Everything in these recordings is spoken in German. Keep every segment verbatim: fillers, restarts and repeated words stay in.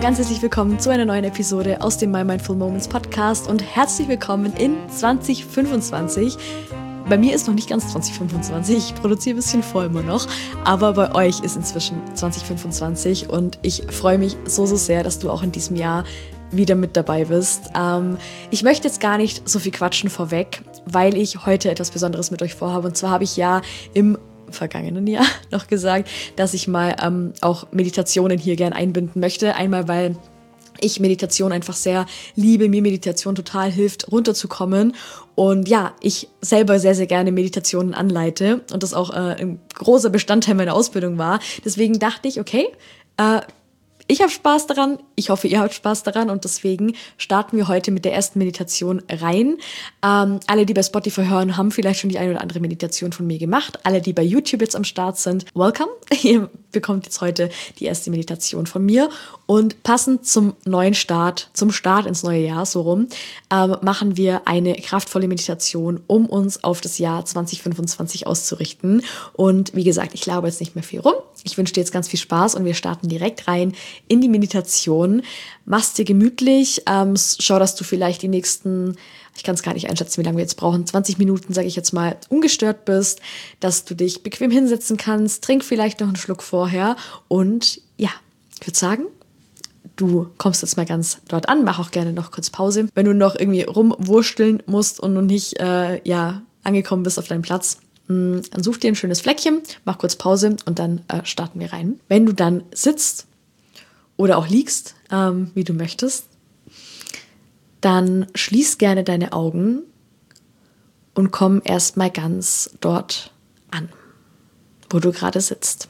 ganz herzlich willkommen zu einer neuen Episode aus dem My Mindful Moments Podcast und herzlich willkommen in zwanzig fünfundzwanzig. Bei mir ist noch nicht ganz zwanzig fünfundzwanzig, ich produziere ein bisschen vor immer noch, aber bei euch ist inzwischen zwanzig fünfundzwanzig und ich freue mich so, so sehr, dass du auch in diesem Jahr wieder mit dabei bist. Ähm, ich möchte jetzt gar nicht so viel quatschen vorweg, weil ich heute etwas Besonderes mit euch vorhabe. Und zwar habe ich ja im vergangenen Jahr noch gesagt, dass ich mal ähm, auch Meditationen hier gern einbinden möchte. Einmal, weil ich Meditation einfach sehr liebe, mir Meditation total hilft, runterzukommen. Und ja, ich selber sehr, sehr gerne Meditationen anleite und das auch äh, ein großer Bestandteil meiner Ausbildung war. Deswegen dachte ich, okay, äh, ich habe Spaß daran, ich hoffe, ihr habt Spaß daran und deswegen starten wir heute mit der ersten Meditation rein. Ähm, alle, die bei Spotify hören, haben vielleicht schon die eine oder andere Meditation von mir gemacht. Alle, die bei YouTube jetzt am Start sind, welcome. Ihr bekommt jetzt heute die erste Meditation von mir. Und passend zum neuen Start, zum Start ins neue Jahr, so rum, ähm, machen wir eine kraftvolle Meditation, um uns auf das Jahr zwanzig fünfundzwanzig auszurichten. Und wie gesagt, ich glaube jetzt nicht mehr viel rum. Ich wünsche dir jetzt ganz viel Spaß und wir starten direkt rein in die Meditation. Mach's dir gemütlich, ähm, schau, dass du vielleicht die nächsten, ich kann es gar nicht einschätzen, wie lange wir jetzt brauchen, zwanzig Minuten, sage ich jetzt mal, ungestört bist, dass du dich bequem hinsetzen kannst, trink vielleicht noch einen Schluck vorher und ja, ich würde sagen, du kommst jetzt mal ganz dort an, mach auch gerne noch kurz Pause. Wenn du noch irgendwie rumwursteln musst und noch nicht äh, ja, angekommen bist auf deinem Platz, mh, dann such dir ein schönes Fleckchen, mach kurz Pause und dann äh, starten wir rein. Wenn du dann sitzt oder auch liegst, ähm, wie du möchtest, dann schließ gerne deine Augen und komm erstmal ganz dort an, wo du gerade sitzt.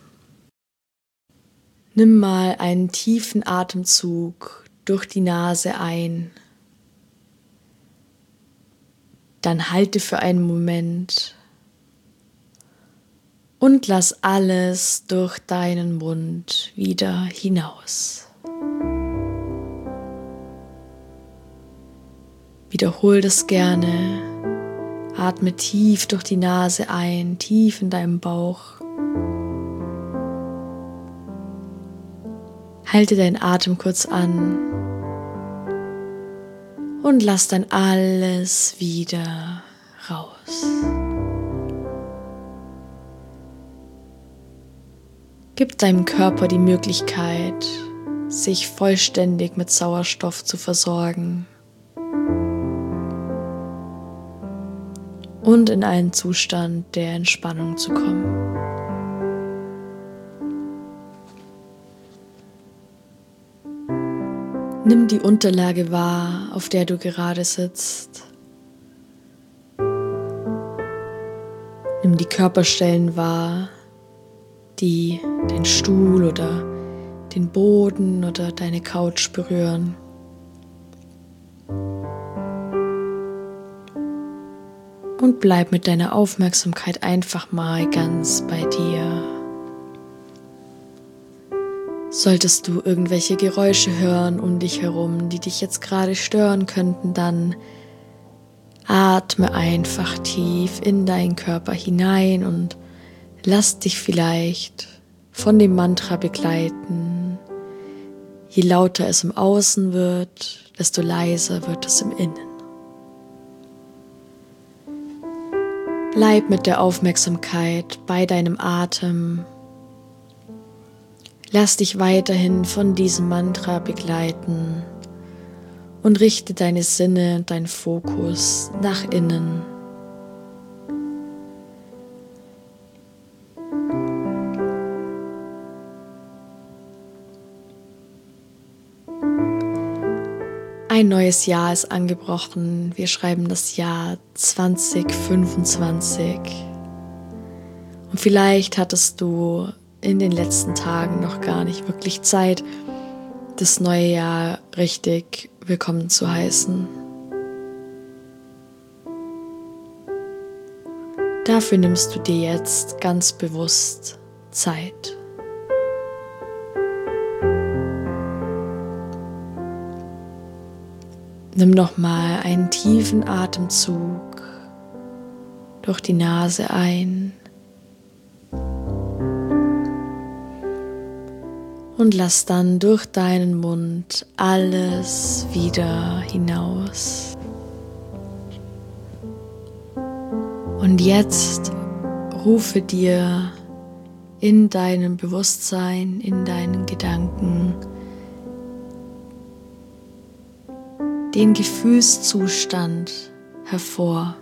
Nimm mal einen tiefen Atemzug durch die Nase ein. Dann halte für einen Moment und lass alles durch deinen Mund wieder hinaus. Wiederhol das gerne. Atme tief durch die Nase ein, tief in deinem Bauch. Halte deinen Atem kurz an und lass dann alles wieder raus. Gib deinem Körper die Möglichkeit, sich vollständig mit Sauerstoff zu versorgen und in einen Zustand der Entspannung zu kommen. Nimm die Unterlage wahr, auf der du gerade sitzt. Nimm die Körperstellen wahr, die den Stuhl oder den Boden oder deine Couch berühren. Und bleib mit deiner Aufmerksamkeit einfach mal ganz bei dir. Solltest du irgendwelche Geräusche hören um dich herum, die dich jetzt gerade stören könnten, dann atme einfach tief in deinen Körper hinein und lass dich vielleicht von dem Mantra begleiten. Je lauter es im Außen wird, desto leiser wird es im Innen. Bleib mit der Aufmerksamkeit bei deinem Atem. Lass dich weiterhin von diesem Mantra begleiten und richte deine Sinne, deinen Fokus nach innen. Ein neues Jahr ist angebrochen. Wir schreiben das Jahr zwanzig fünfundzwanzig. Und vielleicht hattest du in den letzten Tagen noch gar nicht wirklich Zeit, das neue Jahr richtig willkommen zu heißen. Dafür nimmst du dir jetzt ganz bewusst Zeit. Nimm nochmal einen tiefen Atemzug durch die Nase ein Und lass dann durch deinen Mund alles wieder hinaus. Und jetzt rufe dir in deinem Bewusstsein, in deinen Gedanken den Gefühlszustand hervor,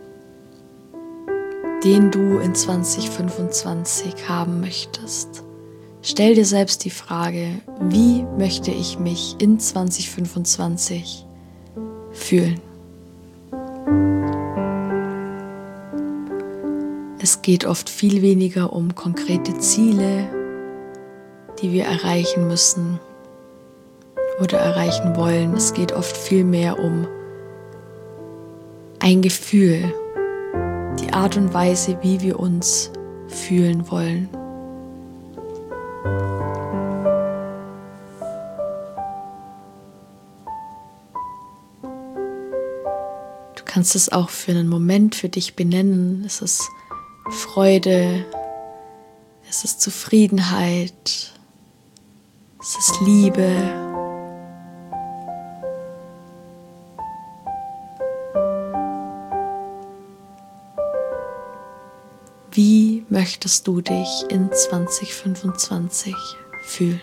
den du in zwanzig fünfundzwanzig haben möchtest. Stell dir selbst die Frage, wie möchte ich mich in zwanzig fünfundzwanzig fühlen? Es geht oft viel weniger um konkrete Ziele, die wir erreichen müssen oder erreichen wollen. Es geht oft viel mehr um ein Gefühl, die Art und Weise, wie wir uns fühlen wollen. Du kannst es auch für einen Moment für dich benennen. Es ist Freude, es ist Zufriedenheit, es ist Liebe. Wie möchtest du dich in zwanzig fünfundzwanzig fühlen?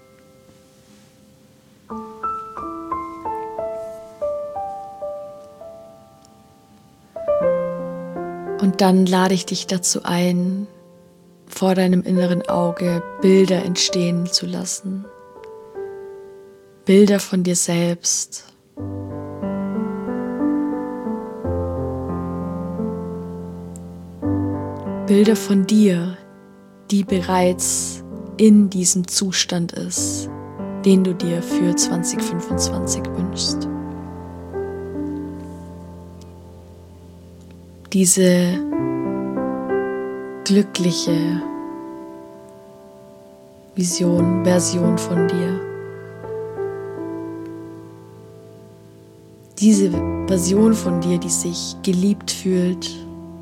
Und dann lade ich dich dazu ein, vor deinem inneren Auge Bilder entstehen zu lassen. Bilder von dir selbst. Bilder von dir, die bereits in diesem Zustand ist, den du dir für zwanzig fünfundzwanzig wünschst. Diese glückliche Vision, Version von dir. Diese Version von dir, die sich geliebt fühlt,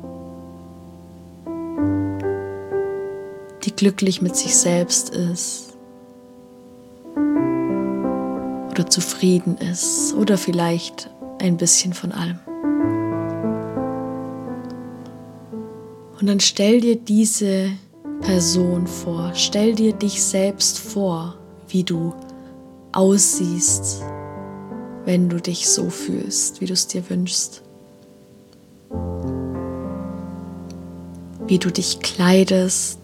die glücklich mit sich selbst ist oder zufrieden ist oder vielleicht ein bisschen von allem. Und dann stell dir diese Person vor, stell dir dich selbst vor, wie du aussiehst, wenn du dich so fühlst, wie du es dir wünschst. Wie du dich kleidest,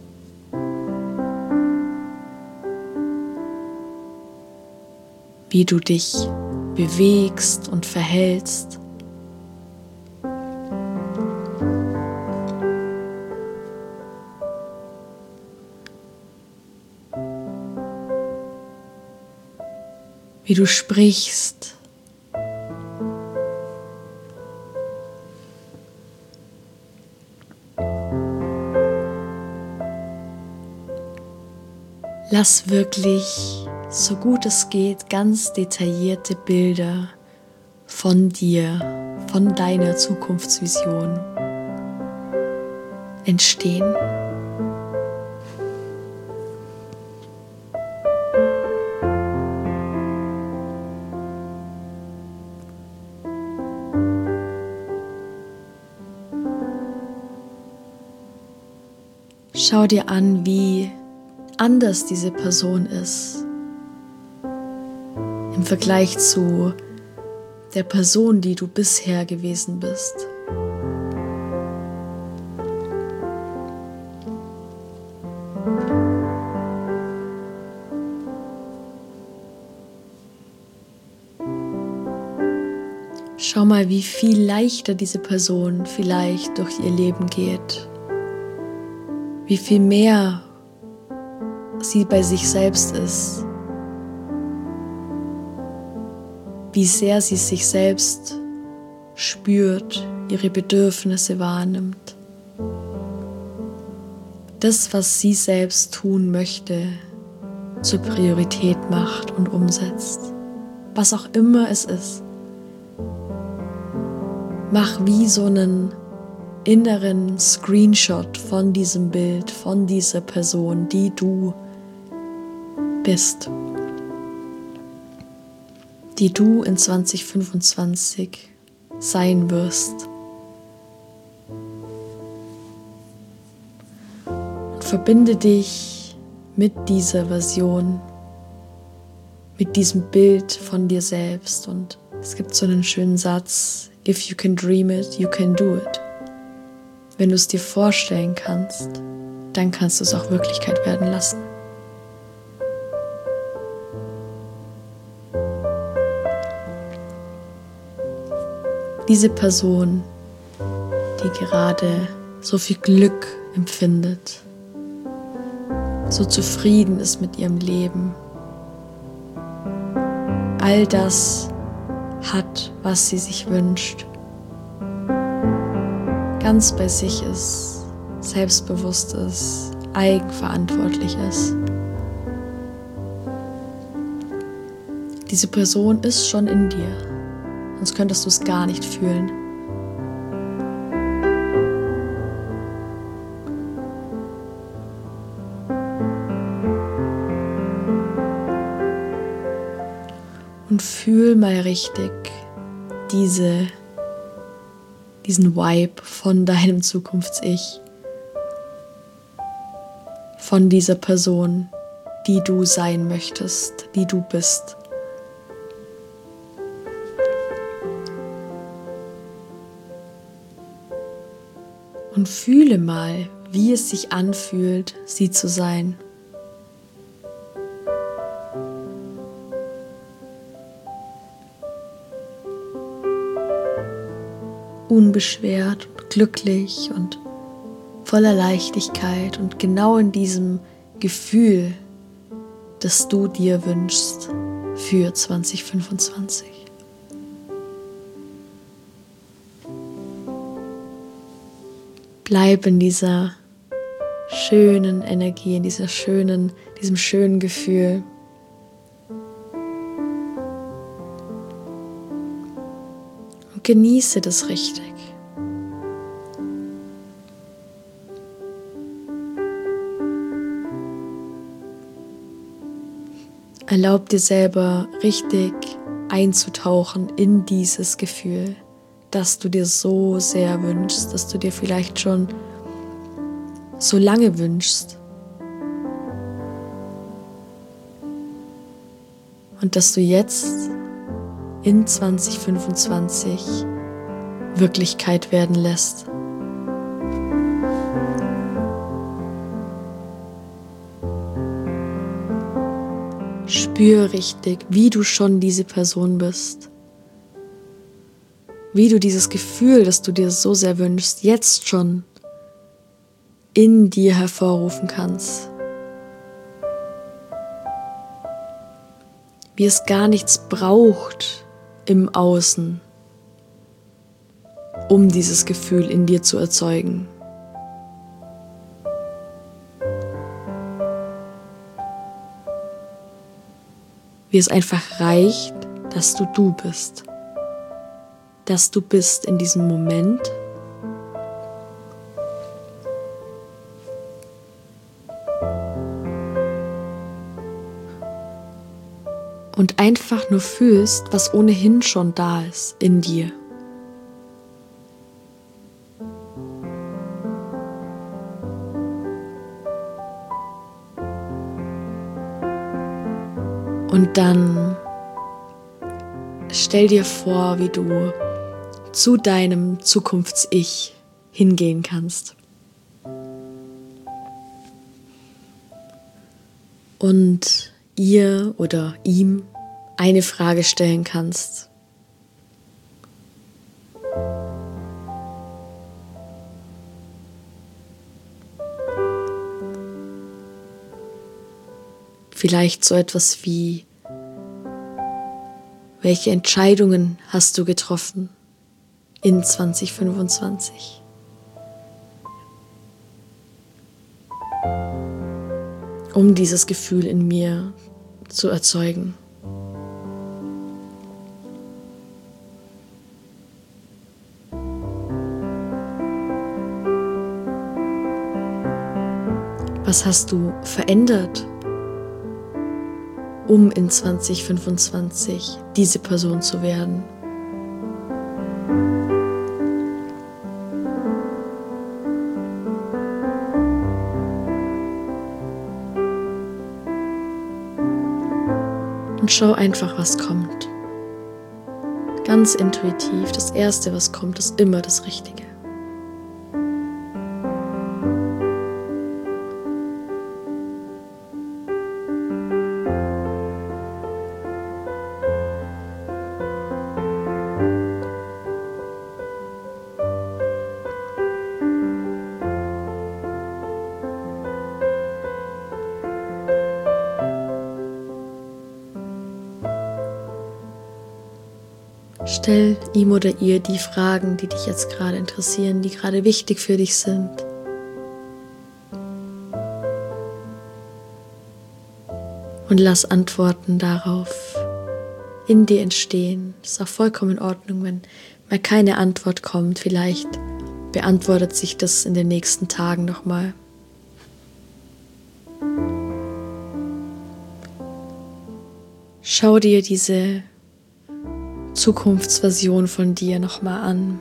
wie du dich bewegst und verhältst. Wie du sprichst, lass wirklich, so gut es geht, ganz detaillierte Bilder von dir, von deiner Zukunftsvision entstehen. Schau dir an, wie anders diese Person ist im Vergleich zu der Person, die du bisher gewesen bist. Schau mal, wie viel leichter diese Person vielleicht durch ihr Leben geht. Wie viel mehr sie bei sich selbst ist, wie sehr sie sich selbst spürt, ihre Bedürfnisse wahrnimmt, das, was sie selbst tun möchte, zur Priorität macht und umsetzt, was auch immer es ist. Mach wie so einen inneren Screenshot von diesem Bild, von dieser Person, die du bist, die du in zwanzig fünfundzwanzig sein wirst. Und verbinde dich mit dieser Version, mit diesem Bild von dir selbst. Und es gibt so einen schönen Satz: If you can dream it, you can do it. Wenn du es dir vorstellen kannst, dann kannst du es auch Wirklichkeit werden lassen. Diese Person, die gerade so viel Glück empfindet, so zufrieden ist mit ihrem Leben, all das hat, was sie sich wünscht, ganz bei sich ist, selbstbewusst ist, eigenverantwortlich ist. Diese Person ist schon in dir, sonst könntest du es gar nicht fühlen. Und fühl mal richtig diese, diesen Vibe von deinem Zukunfts-Ich, von dieser Person, die du sein möchtest, die du bist. Und fühle mal, wie es sich anfühlt, sie zu sein. Unbeschwert und glücklich und voller Leichtigkeit und genau in diesem Gefühl, das du dir wünschst für zwanzig fünfundzwanzig. Bleib in dieser schönen Energie, in dieser schönen, diesem schönen Gefühl. Und genieße das richtig. Erlaub dir selber richtig einzutauchen in dieses Gefühl, das du dir so sehr wünschst, dass du dir vielleicht schon so lange wünschst. Und dass du jetzt in zwanzig fünfundzwanzig Wirklichkeit werden lässt. Spür richtig, wie du schon diese Person bist. Wie du dieses Gefühl, das du dir so sehr wünschst, jetzt schon in dir hervorrufen kannst. Wie es gar nichts braucht im Außen, um dieses Gefühl in dir zu erzeugen. Wie es einfach reicht, dass du du bist. Dass du bist in diesem Moment. Und einfach nur fühlst, was ohnehin schon da ist in dir. Und dann stell dir vor, wie du zu deinem Zukunfts-Ich hingehen kannst. Und ihr oder ihm eine Frage stellen kannst. Vielleicht so etwas wie: Welche Entscheidungen hast du getroffen in zwanzig fünfundzwanzig? Um dieses Gefühl in mir zu erzeugen. Was hast du verändert um in zwanzig fünfundzwanzig diese Person zu werden. Und schau einfach, was kommt. Ganz intuitiv, das Erste, was kommt, ist immer das Richtige. Stell ihm oder ihr die Fragen, die dich jetzt gerade interessieren, die gerade wichtig für dich sind. Und lass Antworten darauf in dir entstehen. Es ist auch vollkommen in Ordnung, wenn mal keine Antwort kommt. Vielleicht beantwortet sich das in den nächsten Tagen nochmal. Schau dir diese Zukunftsversion von dir nochmal an.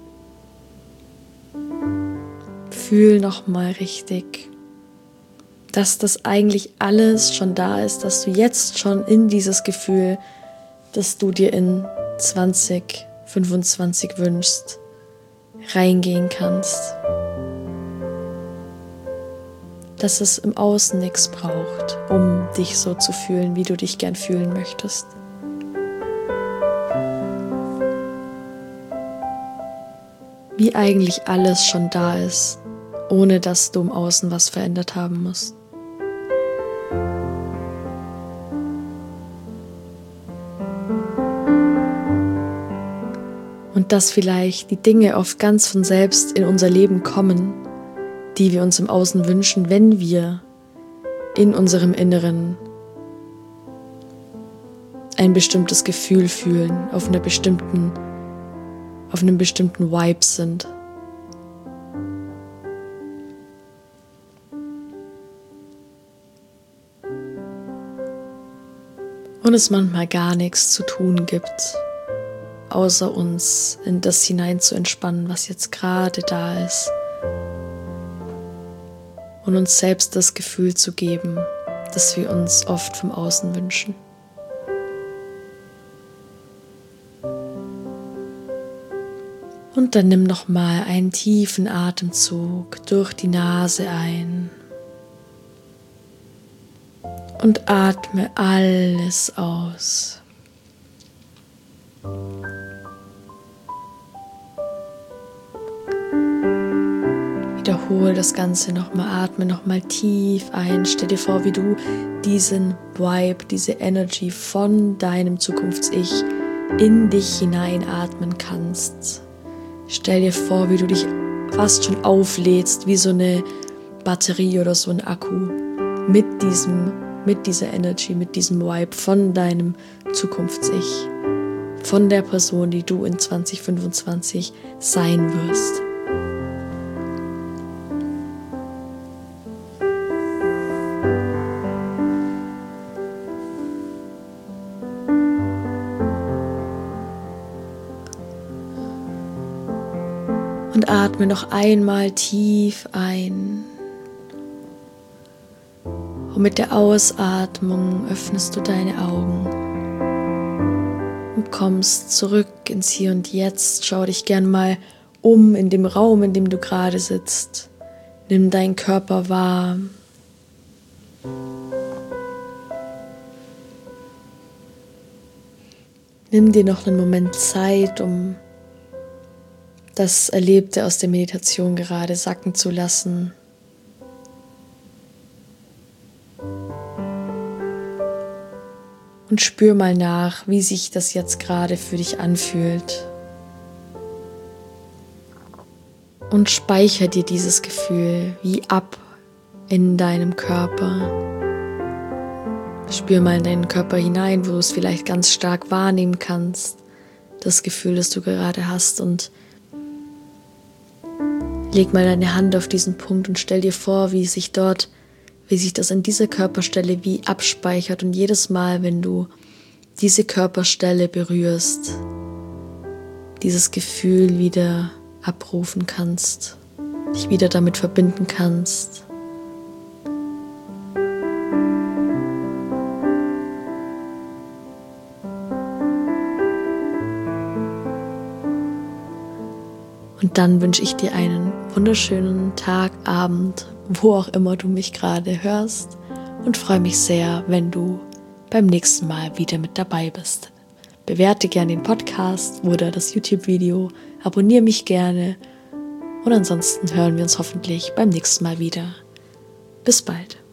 Fühl nochmal richtig, dass das eigentlich alles schon da ist, dass du jetzt schon in dieses Gefühl, das du dir in zwanzig fünfundzwanzig wünschst, reingehen kannst. Dass es im Außen nichts braucht, um dich so zu fühlen, wie du dich gern fühlen möchtest. Wie eigentlich alles schon da ist, ohne dass du im Außen was verändert haben musst. Und dass vielleicht die Dinge oft ganz von selbst in unser Leben kommen, die wir uns im Außen wünschen, wenn wir in unserem Inneren ein bestimmtes Gefühl fühlen, auf einer bestimmten auf einem bestimmten Vibe sind. Und es manchmal gar nichts zu tun gibt, außer uns in das hinein zu entspannen, was jetzt gerade da ist. Und uns selbst das Gefühl zu geben, das wir uns oft vom Außen wünschen. Und dann nimm nochmal einen tiefen Atemzug durch die Nase ein und atme alles aus. Wiederhole das Ganze nochmal, atme nochmal tief ein. Stell dir vor, wie du diesen Vibe, diese Energy von deinem Zukunfts-Ich in dich hineinatmen kannst. Stell dir vor, wie du dich fast schon auflädst, wie so eine Batterie oder so ein Akku mit diesem, mit dieser Energy, mit diesem Vibe von deinem Zukunfts-Ich, von der Person, die du in zwanzig fünfundzwanzig sein wirst. Und atme noch einmal tief ein. Und mit der Ausatmung öffnest du deine Augen und kommst zurück ins Hier und Jetzt. Schau dich gern mal um in dem Raum, in dem du gerade sitzt. Nimm deinen Körper wahr. Nimm dir noch einen Moment Zeit, um das Erlebte aus der Meditation gerade sacken zu lassen. Und spür mal nach, wie sich das jetzt gerade für dich anfühlt. Und speicher dir dieses Gefühl wie ab in deinem Körper. Spür mal in deinen Körper hinein, wo du es vielleicht ganz stark wahrnehmen kannst, das Gefühl, das du gerade hast, und leg mal deine Hand auf diesen Punkt und stell dir vor, wie sich dort wie sich das an dieser Körperstelle wie abspeichert und jedes Mal, wenn du diese Körperstelle berührst, dieses Gefühl wieder abrufen kannst, dich wieder damit verbinden kannst. Und dann wünsche ich dir einen wunderschönen Tag, Abend, wo auch immer du mich gerade hörst und freue mich sehr, wenn du beim nächsten Mal wieder mit dabei bist. Bewerte gerne den Podcast oder das YouTube-Video, abonniere mich gerne und ansonsten hören wir uns hoffentlich beim nächsten Mal wieder. Bis bald.